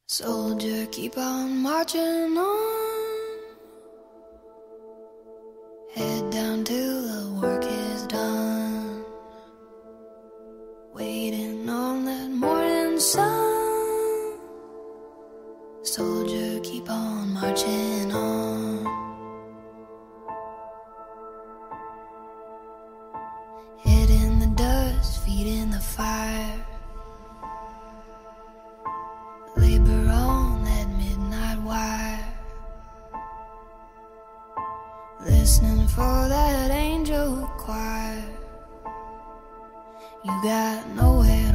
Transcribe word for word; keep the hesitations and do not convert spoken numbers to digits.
Soldier, keep on marching on. Head down till the work is done. Waiting on that morning sun. Soldier, keep on marching on. Head in the dust, feet in the fire. Labor on that midnight wire, listening for that angel choir. You got nowhere